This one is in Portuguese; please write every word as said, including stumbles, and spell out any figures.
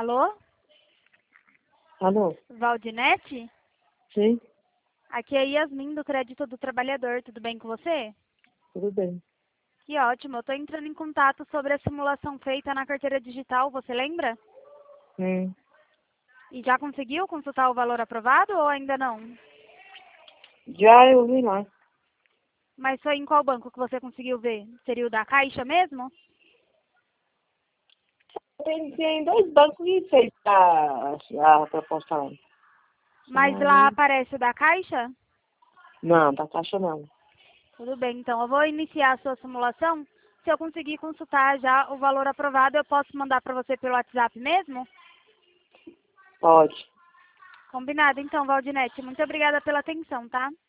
Alô? Alô? Valdinete? Sim, Aqui é Yasmin do Crédito do Trabalhador. Tudo bem com você? tudo bem. Que ótimo. Eu estou entrando em contato sobre a simulação feita na carteira digital. Você lembra? Hum. E já conseguiu consultar o valor aprovado ou ainda não? Já eu vi lá. Mas foi em qual banco que você conseguiu ver? Seria o da Caixa mesmo? Tem, tem dois bancos que fez a, a proposta lá. Mas lá Aí, aparece o da Caixa? não, da Caixa não. Tudo bem, então eu vou iniciar a sua simulação. Se eu conseguir consultar já o valor aprovado, eu posso mandar para você pelo WhatsApp mesmo? Pode. Combinado, então, Valdinete. Muito obrigada pela atenção, tá?